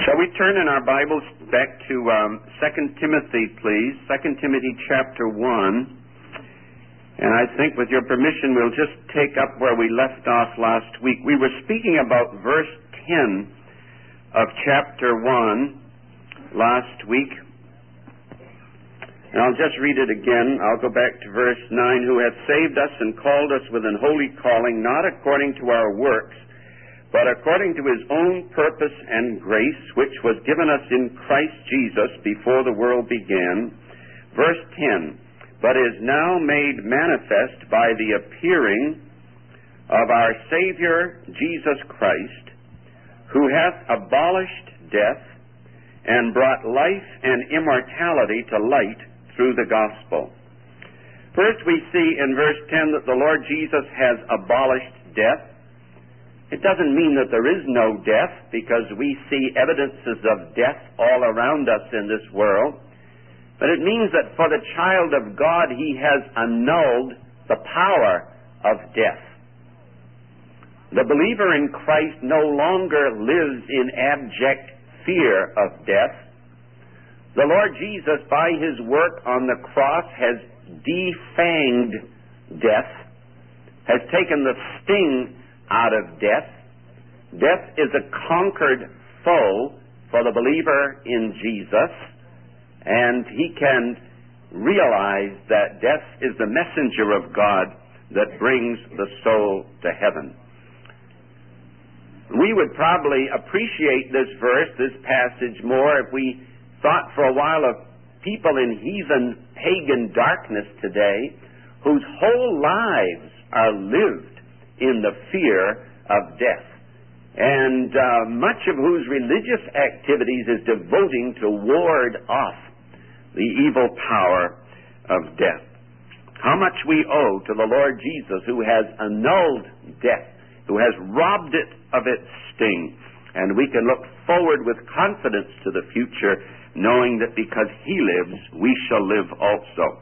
Shall we turn in our Bibles back to 2 Timothy, please? 2 Timothy chapter 1. And I think with your permission, we'll just take up where we left off last week. We were speaking about verse 10 of chapter 1 last week. And I'll just read it again. I'll go back to verse 9. Who hath saved us and called us with an holy calling, not according to our works, but according to his own purpose and grace, which was given us in Christ Jesus before the world began. Verse 10, but is now made manifest by the appearing of our Savior Jesus Christ, who hath abolished death and brought life and immortality to light through the gospel. First we see in verse 10 that the Lord Jesus has abolished death. It doesn't mean that there is no death, because we see evidences of death all around us in this world. But it means that for the child of God, he has annulled the power of death. The believer in Christ no longer lives in abject fear of death. The Lord Jesus, by his work on the cross, has defanged death, has taken the sting out of death. Death is a conquered foe for the believer in Jesus, and he can realize that death is the messenger of God that brings the soul to heaven. We would probably appreciate this verse, this passage, more if we thought for a while of people in heathen, pagan darkness today whose whole lives are lived in the fear of death, and much of whose religious activities is devoting to ward off the evil power of death. How much we owe to the Lord Jesus, who has annulled death, who has robbed it of its sting, and we can look forward with confidence to the future, knowing that because he lives, we shall live also.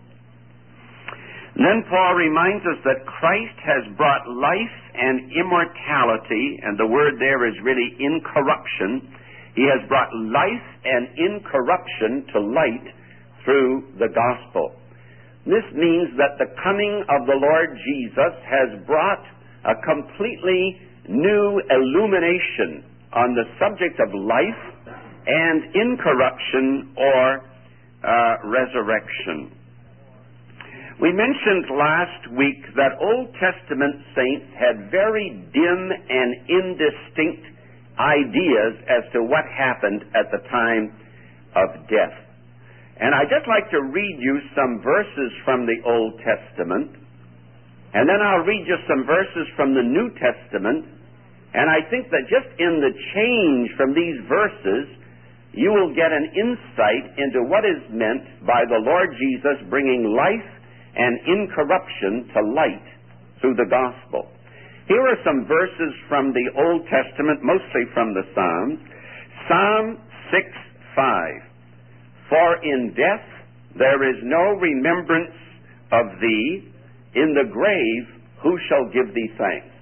Then Paul reminds us that Christ has brought life and immortality, and the word there is really incorruption. He has brought life and incorruption to light through the gospel. This means that the coming of the Lord Jesus has brought a completely new illumination on the subject of life and incorruption or resurrection. We mentioned last week that Old Testament saints had very dim and indistinct ideas as to what happened at the time of death. And I'd just like to read you some verses from the Old Testament, and then I'll read you some verses from the New Testament, and I think that just in the change from these verses, you will get an insight into what is meant by the Lord Jesus bringing life and incorruption to light through the gospel. Here are some verses from the Old Testament, mostly from the Psalms. Psalm 6:5. For in death there is no remembrance of thee, in the grave who shall give thee thanks?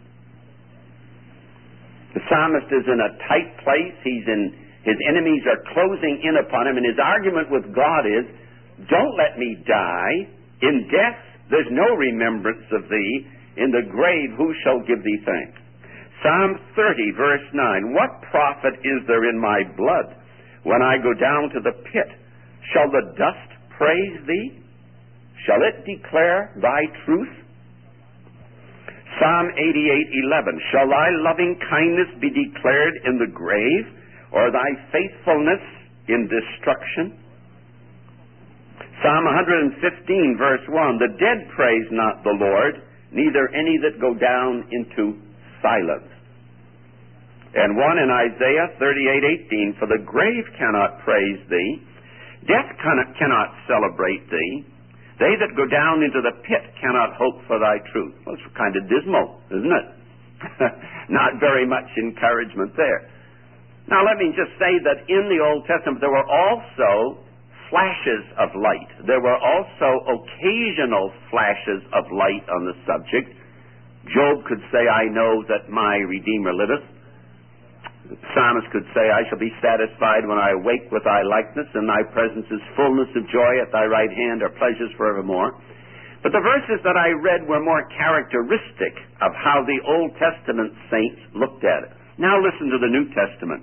The psalmist is in a tight place. His enemies are closing in upon him, and his argument with God is, don't let me die. In death, there's no remembrance of thee. In the grave, who shall give thee thanks? Psalm 30, verse 9. What profit is there in my blood when I go down to the pit? Shall the dust praise thee? Shall it declare thy truth? Psalm 88:11. Shall thy loving kindness be declared in the grave, or thy faithfulness in destruction? Psalm 115, verse 1, the dead praise not the Lord, neither any that go down into silence. And one in Isaiah 38:18, for the grave cannot praise thee, death cannot celebrate thee, they that go down into the pit cannot hope for thy truth. Well, it's kind of dismal, isn't it? Not very much encouragement there. Now let me just say that in the Old Testament there were also flashes of light. There were also occasional flashes of light on the subject. Job could say, I know that my Redeemer liveth. psalmist could say, I shall be satisfied when I awake with thy likeness, and thy presence is fullness of joy, at thy right hand are pleasures forevermore. But the verses that I read were more characteristic of how the Old Testament saints looked at it. Now listen to the New Testament.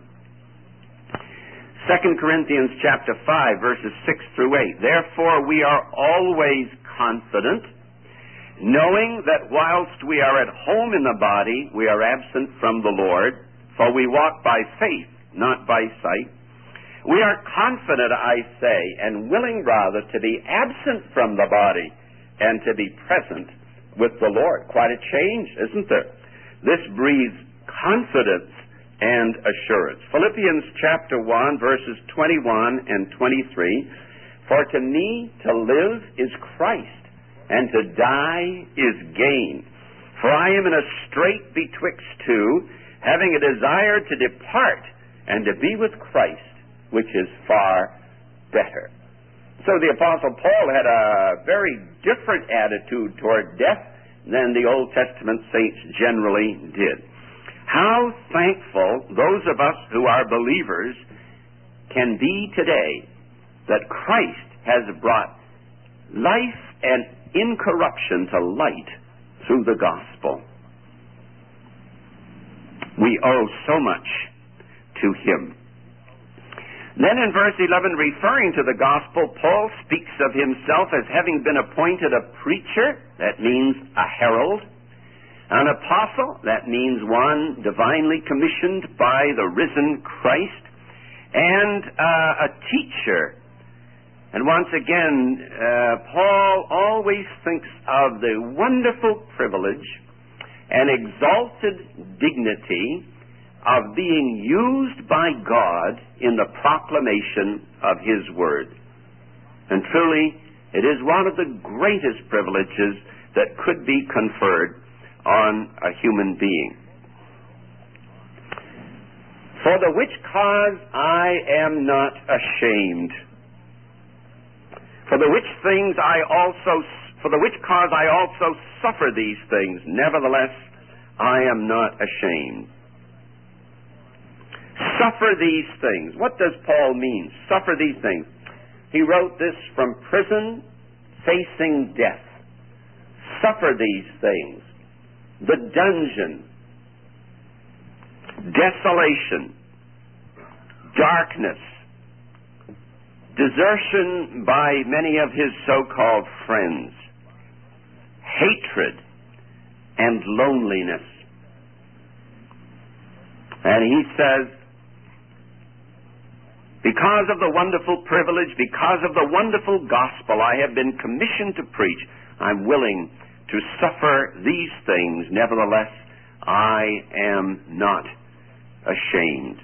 2 Corinthians chapter 5, verses 6 through 8. Therefore we are always confident, knowing that whilst we are at home in the body, we are absent from the Lord, for we walk by faith, not by sight. We are confident, I say, and willing rather to be absent from the body and to be present with the Lord. Quite a change, isn't there? This breathes confidence and assurance. Philippians chapter 1, verses 21 and 23. For to me to live is Christ, and to die is gain. For I am in a strait betwixt two, having a desire to depart and to be with Christ, which is far better. So the Apostle Paul had a very different attitude toward death than the Old Testament saints generally did. How thankful those of us who are believers can be today that Christ has brought life and incorruption to light through the gospel. We owe so much to Him. Then in verse 11, referring to the gospel, Paul speaks of himself as having been appointed a preacher, that means a herald, an apostle, that means one divinely commissioned by the risen Christ, and a teacher. And once again, Paul always thinks of the wonderful privilege and exalted dignity of being used by God in the proclamation of His Word. And truly, it is one of the greatest privileges that could be conferred on a human being. For the which cause I am not ashamed. For the which cause I also suffer these things. Nevertheless, I am not ashamed. Suffer these things. What does Paul mean? Suffer these things. He wrote this from prison, facing death. Suffer these things. The dungeon, desolation, darkness, desertion by many of his so-called friends, hatred, and loneliness. And he says, because of the wonderful privilege, because of the wonderful gospel I have been commissioned to preach, I'm willing to suffer these things. Nevertheless, I am not ashamed.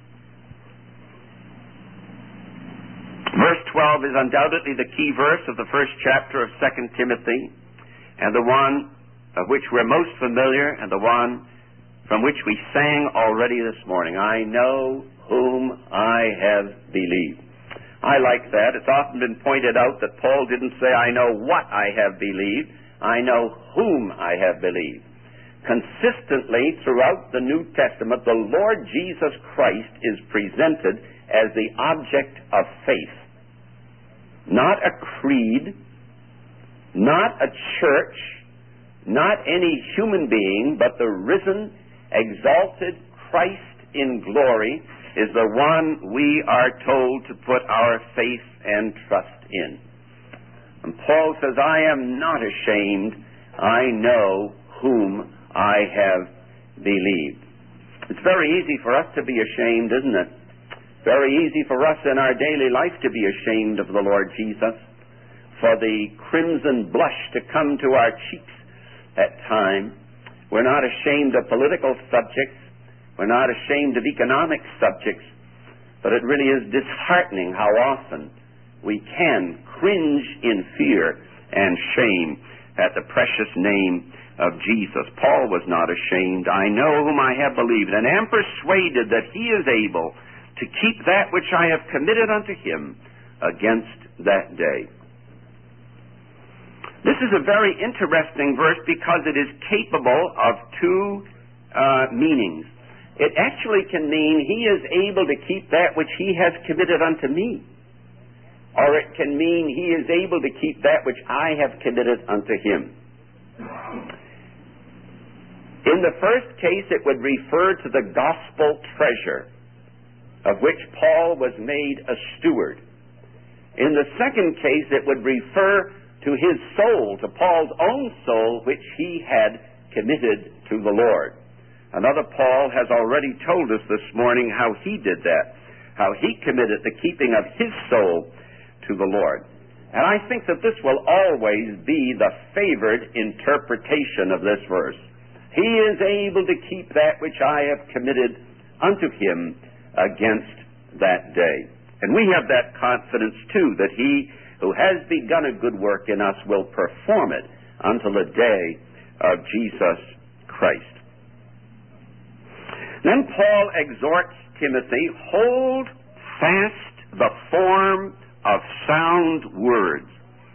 Verse 12 is undoubtedly the key verse of the first chapter of 2 Timothy, and the one of which we're most familiar, and the one from which we sang already this morning. I know whom I have believed. I like that. It's often been pointed out that Paul didn't say, I know what I have believed. I know whom I have believed. Consistently throughout the New Testament, the Lord Jesus Christ is presented as the object of faith. Not a creed, not a church, not any human being, but the risen, exalted Christ in glory is the one we are told to put our faith and trust in. And Paul says, I am not ashamed. I know whom I have believed. It's very easy for us to be ashamed, isn't it? Very easy for us in our daily life to be ashamed of the Lord Jesus, for the crimson blush to come to our cheeks at times. We're not ashamed of political subjects. We're not ashamed of economic subjects. But it really is disheartening how often we can cringe in fear and shame at the precious name of Jesus. Paul was not ashamed. I know whom I have believed, and am persuaded that He is able to keep that which I have committed unto Him against that day. This is a very interesting verse because it is capable of two meanings. It actually can mean he is able to keep that which he has committed unto me. Or it can mean he is able to keep that which I have committed unto him. In the first case, it would refer to the gospel treasure, of which Paul was made a steward. In the second case, it would refer to his soul, to Paul's own soul, which he had committed to the Lord. Another Paul has already told us this morning how he did that, how he committed the keeping of his soul to the Lord. And I think that this will always be the favored interpretation of this verse. He is able to keep that which I have committed unto him against that day. And we have that confidence too, that he who has begun a good work in us will perform it until the day of Jesus Christ. Then Paul exhorts Timothy, hold fast the form of sound words.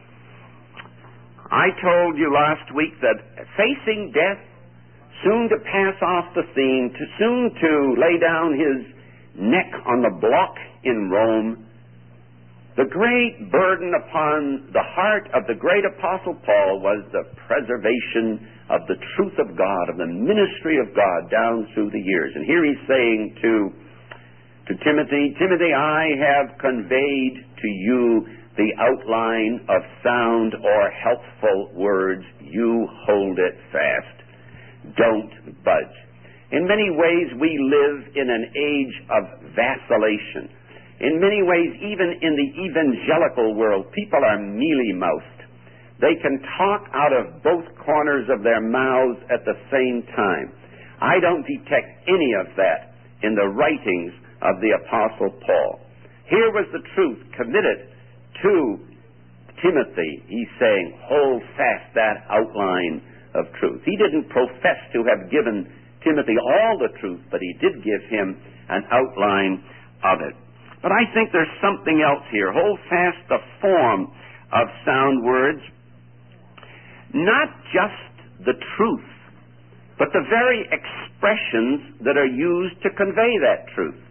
I told you last week that facing death, soon to pass off the scene, soon to lay down his neck on the block in Rome, the great burden upon the heart of the great Apostle Paul was the preservation of the truth of God, of the ministry of God down through the years. And here he's saying to Timothy, Timothy, I have conveyed to you the outline of sound or helpful words. You hold it fast. Don't budge. In many ways, we live in an age of vacillation. In many ways, even in the evangelical world, people are mealy-mouthed. They can talk out of both corners of their mouths at the same time. I don't detect any of that in the writings of the Apostle Paul. Here was the truth committed to Timothy. He's saying, hold fast that outline of truth. He didn't profess to have given Timothy all the truth, but he did give him an outline of it. But I think there's something else here. Hold fast the form of sound words. Not just the truth, but the very expressions that are used to convey that truth.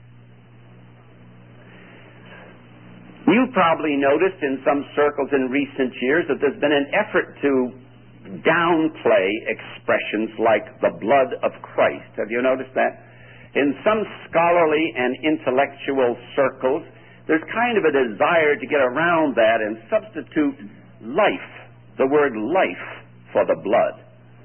You probably noticed in some circles in recent years that there's been an effort to downplay expressions like the blood of Christ. Have you noticed that? In some scholarly and intellectual circles, there's kind of a desire to get around that and substitute life, the word life, for the blood.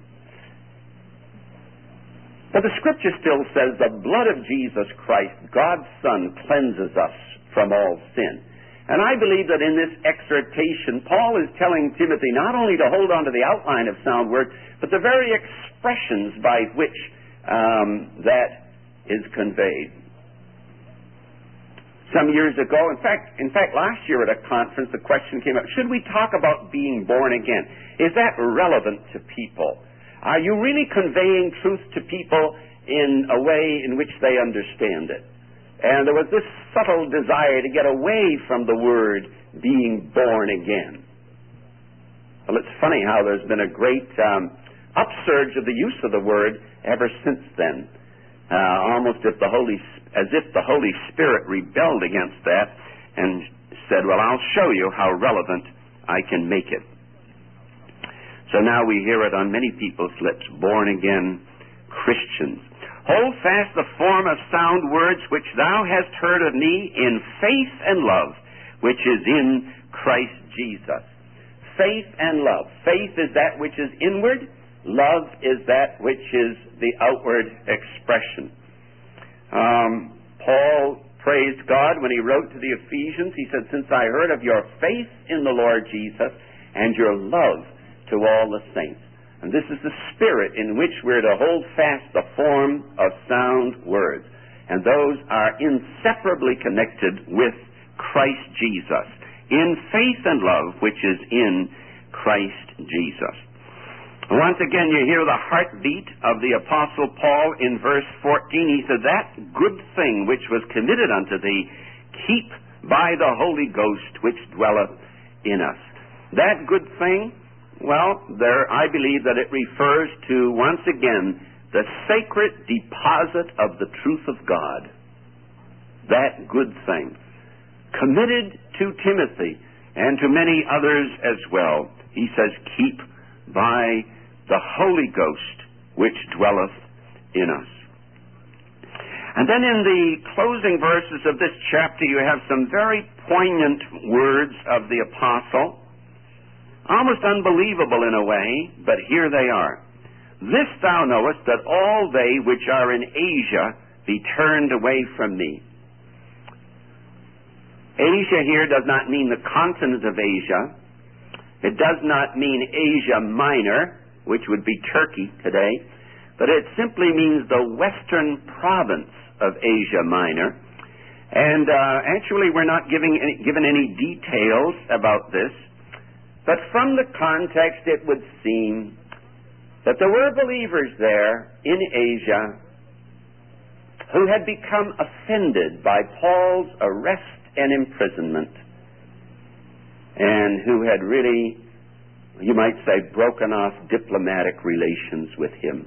But the Scripture still says the blood of Jesus Christ, God's Son, cleanses us from all sin. And I believe that in this exhortation, Paul is telling Timothy not only to hold on to the outline of sound words, but the very expressions by which that is conveyed. Some years ago, in fact, last year at a conference, the question came up, should we talk about being born again? Is that relevant to people? Are you really conveying truth to people in a way in which they understand it? And there was this subtle desire to get away from the word being born again. Well, it's funny how there's been a great upsurge of the use of the word ever since then. Almost as if the Holy Spirit rebelled against that and said, well, I'll show you how relevant I can make it. So now we hear it on many people's lips, born again Christians. Hold fast the form of sound words which thou hast heard of me in faith and love, which is in Christ Jesus. Faith and love. Faith is that which is inward. Love is that which is the outward expression. Paul praised God when he wrote to the Ephesians. He said, since I heard of your faith in the Lord Jesus and your love to all the saints. And this is the spirit in which we're to hold fast the form of sound words. And those are inseparably connected with Christ Jesus, in faith and love, which is in Christ Jesus. Once again, you hear the heartbeat of the Apostle Paul in verse 14. He said, that good thing which was committed unto thee, keep by the Holy Ghost which dwelleth in us. That good thing, well, I believe that it refers to, once again, the sacred deposit of the truth of God, that good thing, committed to Timothy and to many others as well. He says, keep by the Holy Ghost which dwelleth in us. And then in the closing verses of this chapter, you have some very poignant words of the apostle, almost unbelievable in a way, but here they are. This thou knowest, that all they which are in Asia be turned away from me. Asia here does not mean the continent of Asia. It does not mean Asia Minor, which would be Turkey today, but it simply means the western province of Asia Minor. And actually we're not given any details about this, but from the context it would seem that there were believers there in Asia who had become offended by Paul's arrest and imprisonment, and who had really, you might say, broken off diplomatic relations with him.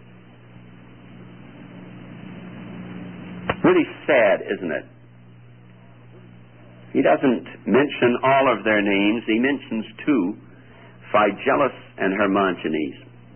Really sad, isn't it? He doesn't mention all of their names. He mentions two, Phygellus and Hermogenes.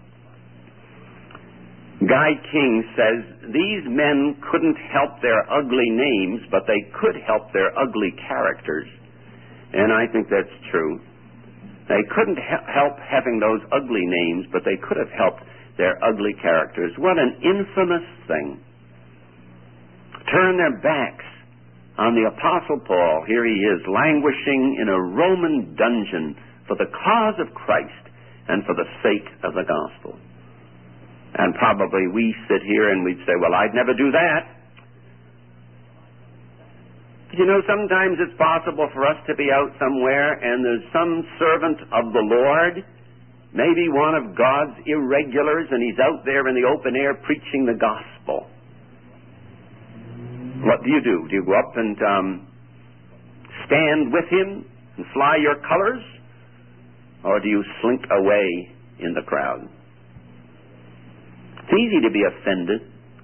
Guy King says, these men couldn't help their ugly names, but they could help their ugly characters. And I think that's true. They couldn't help having those ugly names, but they could have helped their ugly characters. What an infamous thing. Turn their backs on the Apostle Paul. Here he is, languishing in a Roman dungeon for the cause of Christ and for the sake of the gospel. And probably we sit here and we'd say, well, I'd never do that. But you know, sometimes it's possible for us to be out somewhere and there's some servant of the Lord, maybe one of God's irregulars, and he's out there in the open air preaching the gospel. What do? Do you go up and stand with him and fly your colors? Or do you slink away in the crowd? It's easy to be offended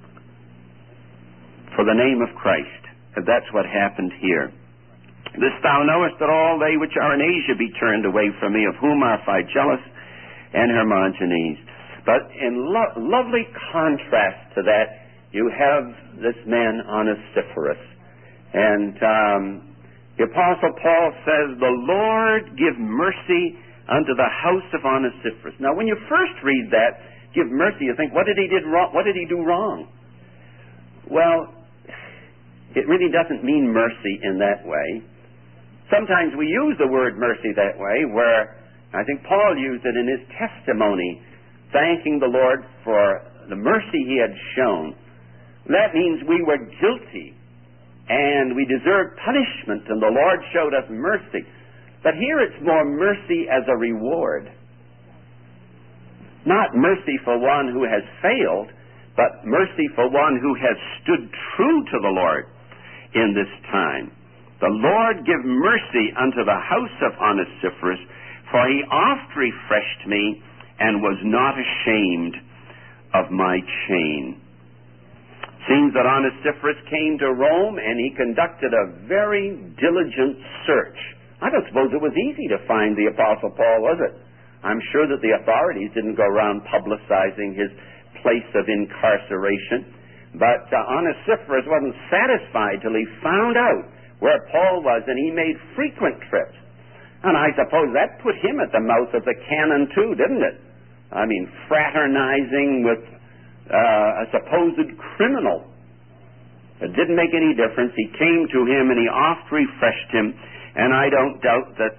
for the name of Christ. And that's what happened here. This thou knowest, that all they which are in Asia be turned away from me, of whom are Phygellus and Hermogenes. But in lovely contrast to that, you have this man Onesiphorus. And the Apostle Paul says, the Lord give mercy unto the house of Onesiphorus. Now, when you first read that, give mercy, you think, what did he do wrong? Well, it really doesn't mean mercy in that way. Sometimes we use the word mercy that way, where I think Paul used it in his testimony, thanking the Lord for the mercy he had shown. That means we were guilty and we deserved punishment, and the Lord showed us mercy. But here it's more mercy as a reward. Not mercy for one who has failed, but mercy for one who has stood true to the Lord in this time. The Lord give mercy unto the house of Onesiphorus, for he oft refreshed me and was not ashamed of my chain. Seems that Onesiphorus came to Rome and he conducted a very diligent search. I don't suppose it was easy to find the Apostle Paul, was it? I'm sure that the authorities didn't go around publicizing his place of incarceration. But Onesiphorus wasn't satisfied till he found out where Paul was, and he made frequent trips. And I suppose that put him at the mouth of the cannon too, didn't it? I mean, fraternizing with a supposed criminal. It didn't make any difference. He came to him and he oft refreshed him, and I don't doubt that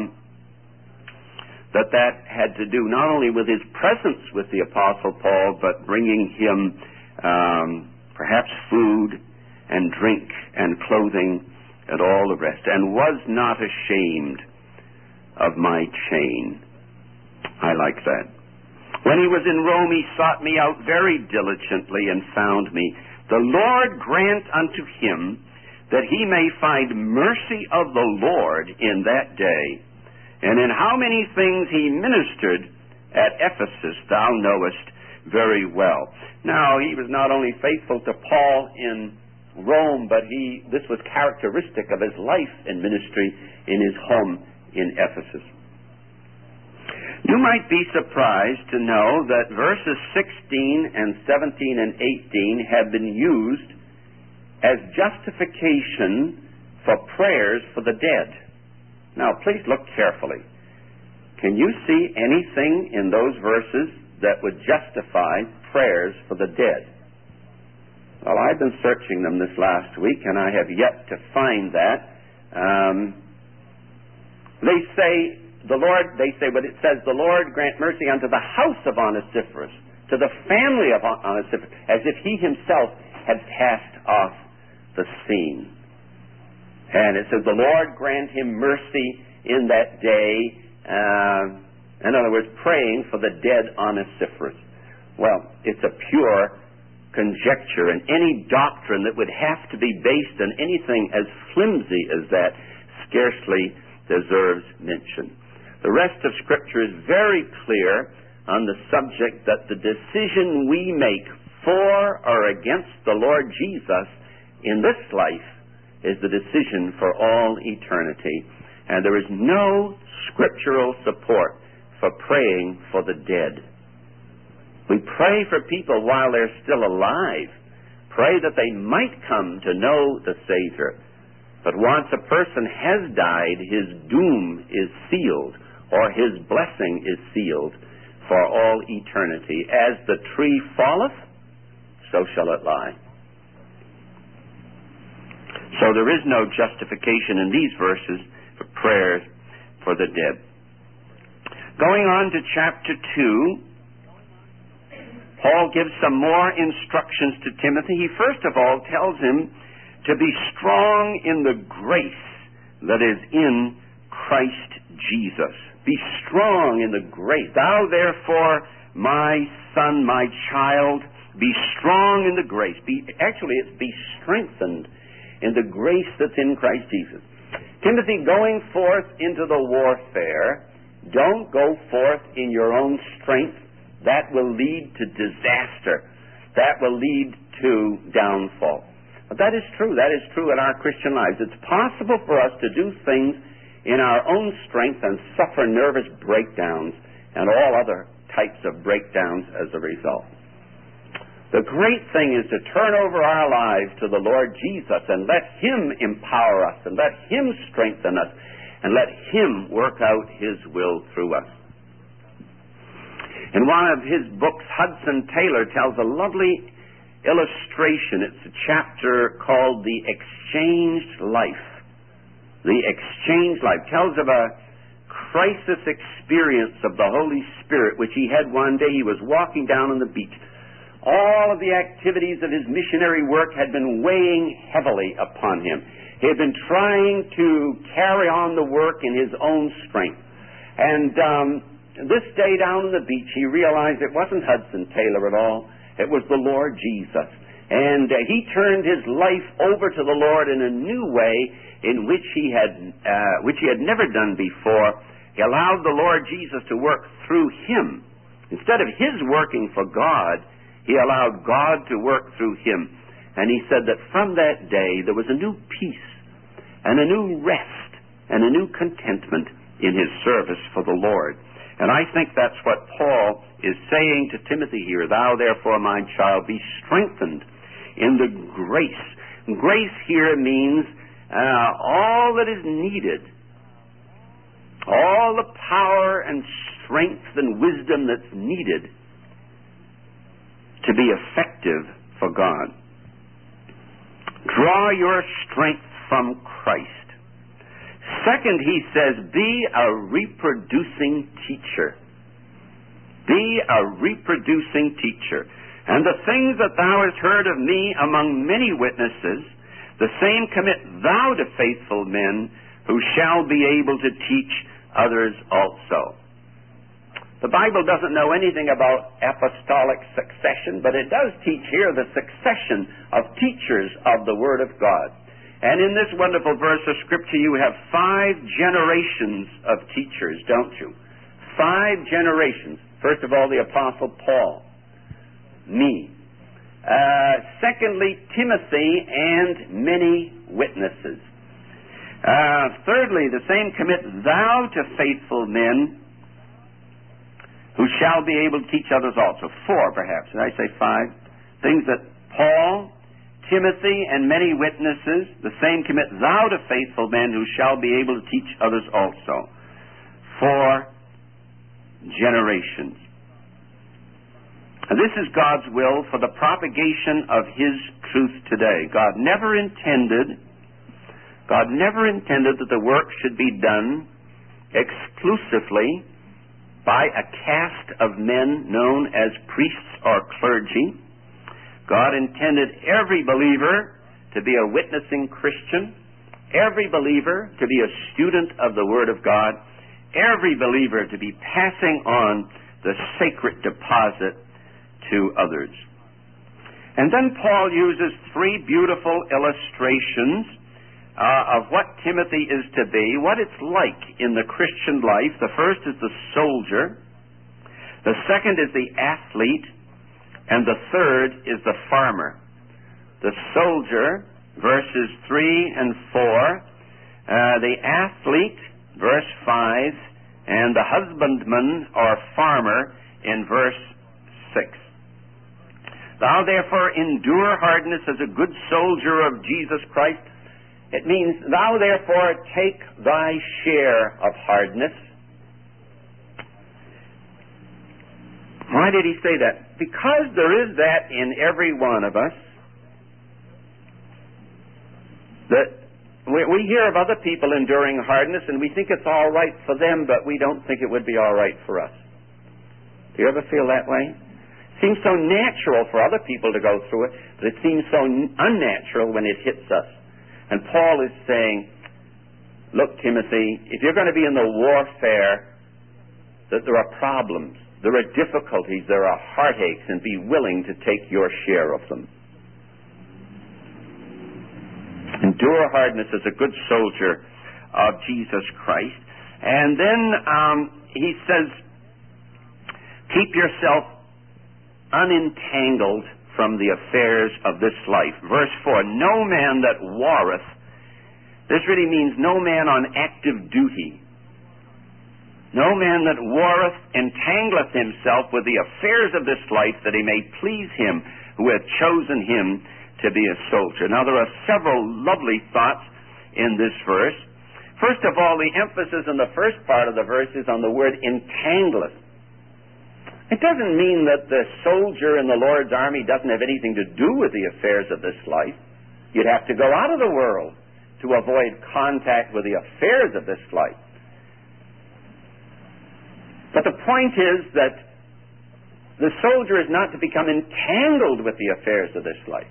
that had to do not only with his presence with the Apostle Paul, but bringing him perhaps food and drink and clothing and all the rest, and was not ashamed of my chain. I like that. When he was in Rome, he sought me out very diligently and found me. The Lord grant unto him that he may find mercy of the Lord in that day. And in how many things he ministered at Ephesus, thou knowest, very well. Now, he was not only faithful to Paul in Rome, but this was characteristic of his life and ministry in his home in Ephesus. You might be surprised to know that verses 16 and 17 and 18 have been used as justification for prayers for the dead. Now, please look carefully. Can you see anything in those verses that would justify prayers for the dead? Well, I've been searching them this last week, and I have yet to find that. But it says, the Lord grant mercy unto the house of Onesiphorus, to the family of Onesiphorus, as if he himself had passed off the scene. And it says, the Lord grant him mercy in that day. In other words, praying for the dead Onesiphorus. Well, it's a pure conjecture, and any doctrine that would have to be based on anything as flimsy as that scarcely deserves mention. The rest of Scripture is very clear on the subject that the decision we make for or against the Lord Jesus in this life is the decision for all eternity. And there is no scriptural support for praying for the dead. We pray for people while they're still alive. Pray that they might come to know the Savior. But once a person has died, his doom is sealed, or his blessing is sealed for all eternity. As the tree falleth, so shall it lie. So there is no justification in these verses for prayers for the dead. Going on to chapter 2, Paul gives some more instructions to Timothy. He first of all tells him to be strong in the grace that is in Christ Jesus. Be strong in the grace. Thou therefore, my son, my child, be strong in the grace. Be strengthened in the grace that's in Christ Jesus. Timothy, going forth into the warfare, don't go forth in your own strength. That will lead to disaster. That will lead to downfall. But that is true. That is true in our Christian lives. It's possible for us to do things in our own strength and suffer nervous breakdowns and all other types of breakdowns as a result. The great thing is to turn over our lives to the Lord Jesus and let Him empower us and let Him strengthen us and let Him work out His will through us. In one of his books, Hudson Taylor tells a lovely illustration. It's a chapter called The Exchanged Life. The Exchanged Life tells of a crisis experience of the Holy Spirit which he had one day. He was walking down on the beach. All of the activities of his missionary work had been weighing heavily upon him. He had been trying to carry on the work in his own strength. And this day down on the beach, he realized it wasn't Hudson Taylor at all. It was the Lord Jesus. And he turned his life over to the Lord in a new way in which he had never done before. He allowed the Lord Jesus to work through him. Instead of his working for God, he allowed God to work through him. And he said that from that day there was a new peace and a new rest and a new contentment in his service for the Lord. And I think that's what Paul is saying to Timothy here. Thou therefore, my child, be strengthened in the grace. Grace here means all that is needed, all the power and strength and wisdom that's needed to be effective for God. Draw your strength from Christ. Second, he says, be a reproducing teacher. Be a reproducing teacher. And the things that thou hast heard of me among many witnesses, the same commit thou to faithful men who shall be able to teach others also. The Bible doesn't know anything about apostolic succession, but it does teach here the succession of teachers of the Word of God. And in this wonderful verse of Scripture, you have 5 generations of teachers, don't you? 5 generations. First of all, the Apostle Paul. me. Secondly, Timothy and many witnesses. Thirdly, the same commit thou to faithful men who shall be able to teach others also. 4, perhaps. Did I say 5? Things that Paul, Timothy, and many witnesses, the same commit thou to faithful men who shall be able to teach others also. 4 generations. And this is God's will for the propagation of His truth today. God never intended that the work should be done exclusively by a caste of men known as priests or clergy. God intended every believer to be a witnessing Christian, every believer to be a student of the Word of God, every believer to be passing on the sacred deposit to others. And then Paul uses 3 beautiful illustrations of what Timothy is to be, what it's like in the Christian life. The first is the soldier, the second is the athlete, and the third is the farmer. The soldier, verses 3 and 4, the athlete, verse 5, and the husbandman or farmer in verse 6. Thou therefore endure hardness as a good soldier of Jesus Christ. It means, thou therefore take thy share of hardness. Why did he say that? Because there is that in every one of us. That we hear of other people enduring hardness and we think it's all right for them, but we don't think it would be all right for us. Do you ever feel that way? It seems so natural for other people to go through it, but it seems so unnatural when it hits us. And Paul is saying, look, Timothy, if you're going to be in the warfare, that there are problems, there are difficulties, there are heartaches, and be willing to take your share of them. Endure hardness as a good soldier of Jesus Christ. And then he says, keep yourself unentangled from the affairs of this life. Verse 4, no man that warreth, this really means no man on active duty. No man that warreth entangleth himself with the affairs of this life, that he may please him who hath chosen him to be a soldier. Now there are several lovely thoughts in this verse. First of all, the emphasis in the first part of the verse is on the word entangleth. It doesn't mean that the soldier in the Lord's army doesn't have anything to do with the affairs of this life. You'd have to go out of the world to avoid contact with the affairs of this life. But the point is that the soldier is not to become entangled with the affairs of this life.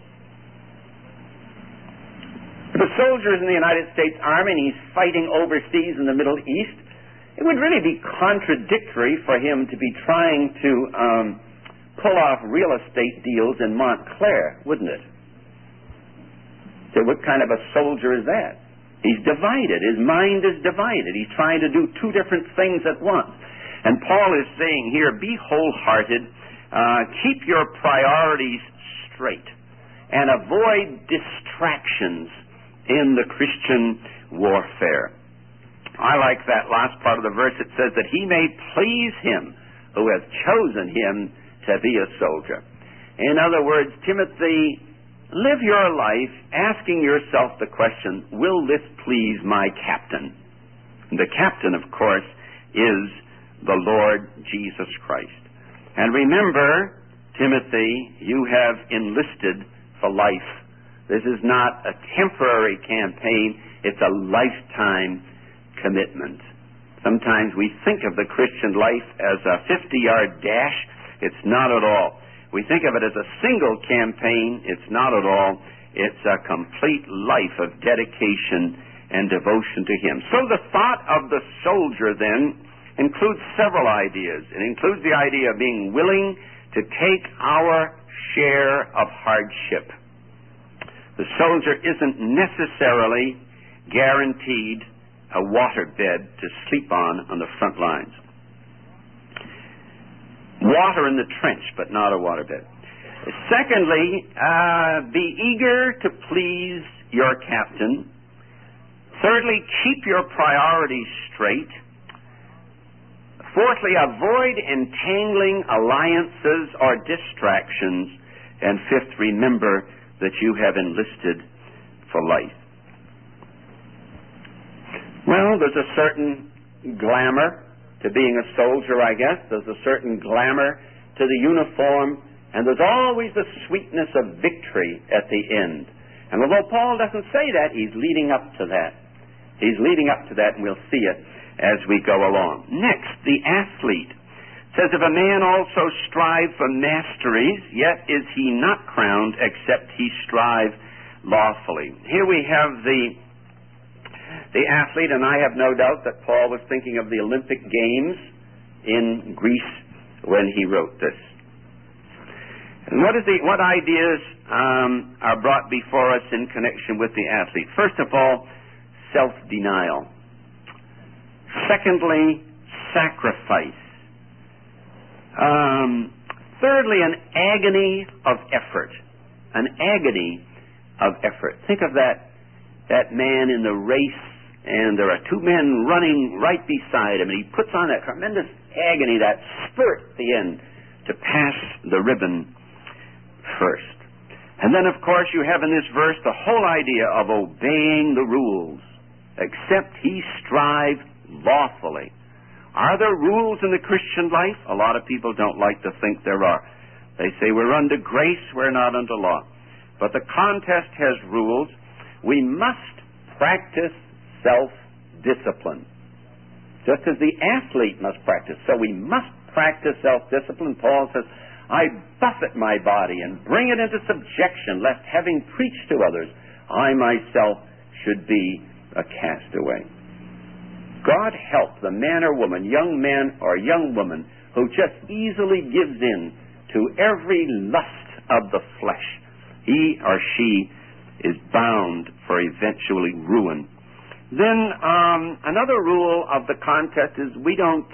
If a soldier is in the United States Army and he's fighting overseas in the Middle East, it would really be contradictory for him to be trying to pull off real estate deals in Montclair, wouldn't it? So what kind of a soldier is that? He's divided. His mind is divided. He's trying to do 2 different things at once. And Paul is saying here, be wholehearted, keep your priorities straight, and avoid distractions in the Christian warfare. I like that last part of the verse. It says that he may please him who hath chosen him to be a soldier. In other words, Timothy, live your life asking yourself the question, will this please my captain? And the captain, of course, is the Lord Jesus Christ. And remember, Timothy, you have enlisted for life. This is not a temporary campaign. It's a lifetime commitment. Sometimes we think of the Christian life as a 50-yard dash. It's not at all. We think of it as a single campaign. It's not at all. It's a complete life of dedication and devotion to Him. So the thought of the soldier then includes several ideas. It includes the idea of being willing to take our share of hardship. The soldier isn't necessarily guaranteed a waterbed to sleep on the front lines. water in the trench, but not a waterbed. Secondly, be eager to please your captain. Thirdly, keep your priorities straight. Fourthly, avoid entangling alliances or distractions. And fifth, remember that you have enlisted for life. Well, there's a certain glamour to being a soldier, I guess. There's a certain glamour to the uniform, and there's always the sweetness of victory at the end. And although Paul doesn't say that, he's leading up to that. He's leading up to that, and we'll see it as we go along. Next, the athlete says, if a man also strive for masteries, yet is he not crowned, except he strive lawfully. Here we have the athlete, and I have no doubt that Paul was thinking of the Olympic Games in Greece when he wrote this. And what ideas are brought before us in connection with the athlete? First of all, self-denial. Secondly, sacrifice. Thirdly, an agony of effort. An agony of effort. Think of that man in the race, and there are two men running right beside him, and he puts on that tremendous agony, that spurt at the end, to pass the ribbon first. And then, of course, you have in this verse the whole idea of obeying the rules, except he strive lawfully. Are there rules in the Christian life? A lot of people don't like to think there are. They say we're under grace, we're not under law. But the contest has rules. We must practice self-discipline, just as the athlete must practice. So we must practice self-discipline. Paul says, I buffet my body and bring it into subjection, lest having preached to others, I myself should be a castaway. God help the man or woman, young man or young woman, who just easily gives in to every lust of the flesh. He or she is bound for eventually ruin. Then another rule of the contest is we don't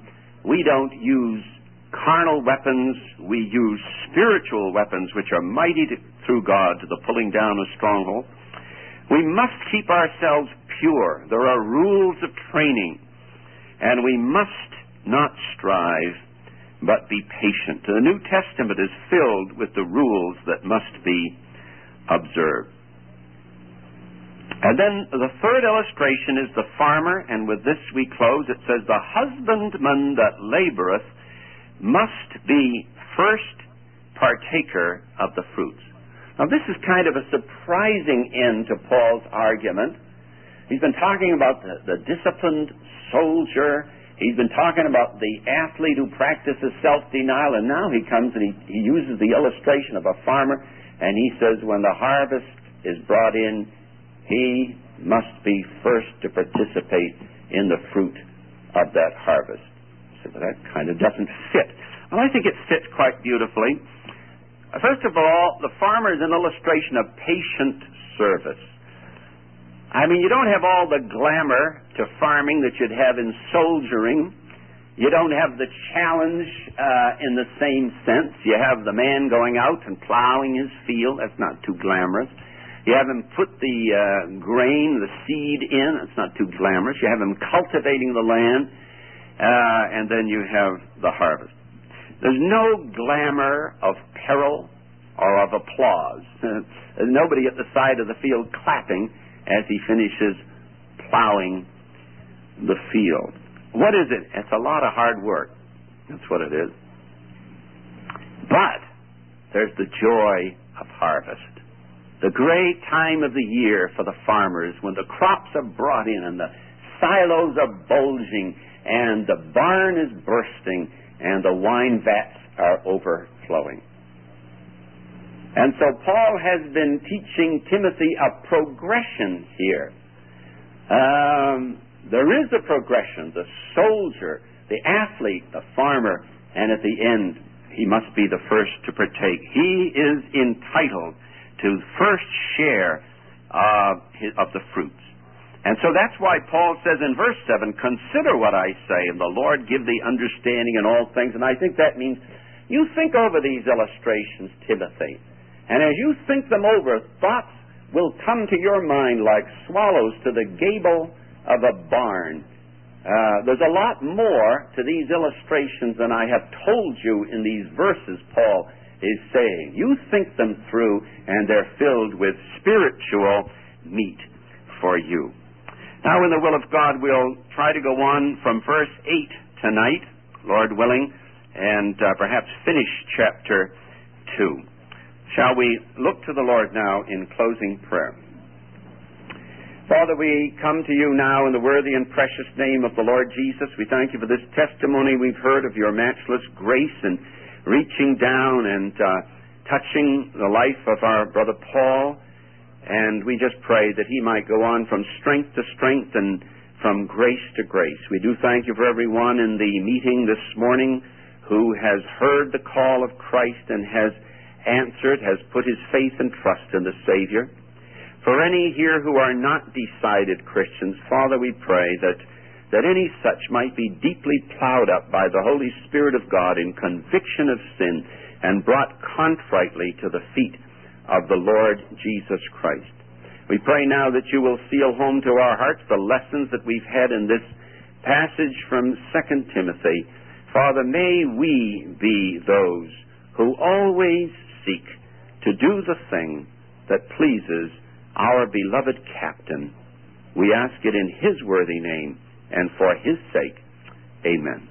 use carnal weapons. We use spiritual weapons, which are mighty through God to the pulling down of strongholds. We must keep ourselves pure. There are rules of training, and we must not strive, but be patient. The New Testament is filled with the rules that must be observed. And then the third illustration is the farmer, and with this we close. It says, the husbandman that laboreth must be first partaker of the fruits. Now this is kind of a surprising end to Paul's argument. He's been talking about the disciplined soldier. He's been talking about the athlete who practices self-denial, and now he comes and he uses the illustration of a farmer, and he says when the harvest is brought in, he must be first to participate in the fruit of that harvest. So that kind of doesn't fit. Well, I think it fits quite beautifully. First of all, the farmer is an illustration of patient service. I mean, you don't have all the glamour to farming that you'd have in soldiering. You don't have the challenge in the same sense. You have the man going out and plowing his field. That's not too glamorous. You have him put the grain, the seed in. That's not too glamorous. You have him cultivating the land, and then you have the harvest. There's no glamour of peril or of applause. There's nobody at the side of the field clapping as he finishes plowing the field. What is it? It's a lot of hard work. That's what it is. But there's the joy of harvest. The great time of the year for the farmers when the crops are brought in and the silos are bulging and the barn is bursting and the wine vats are overflowing. And so Paul has been teaching Timothy a progression here. There is a progression. The soldier, the athlete, the farmer, and at the end, he must be the first to partake. He is entitled to first share of the fruits. And so that's why Paul says in verse 7, consider what I say, and the Lord give thee understanding in all things. And I think that means you think over these illustrations, Timothy. And as you think them over, thoughts will come to your mind like swallows to the gable of a barn. There's a lot more to these illustrations than I have told you in these verses, Paul is saying. You think them through, and they're filled with spiritual meat for you. Now, in the will of God, we'll try to go on from verse 8 tonight, Lord willing, and perhaps finish chapter 2. Shall we look to the Lord now in closing prayer? Father, we come to you now in the worthy and precious name of the Lord Jesus. We thank you for this testimony we've heard of your matchless grace and reaching down and touching the life of our brother Paul. And we just pray that he might go on from strength to strength and from grace to grace. We do thank you for everyone in the meeting this morning who has heard the call of Christ and has answered, has put his faith and trust in the Savior. For any here who are not decided Christians, Father, we pray that any such might be deeply plowed up by the Holy Spirit of God in conviction of sin and brought contritely to the feet of the Lord Jesus Christ. We pray now that you will seal home to our hearts the lessons that we've had in this passage from 2 Timothy. Father, may we be those who always seek to do the thing that pleases our beloved Captain. We ask it in his worthy name and for his sake. Amen.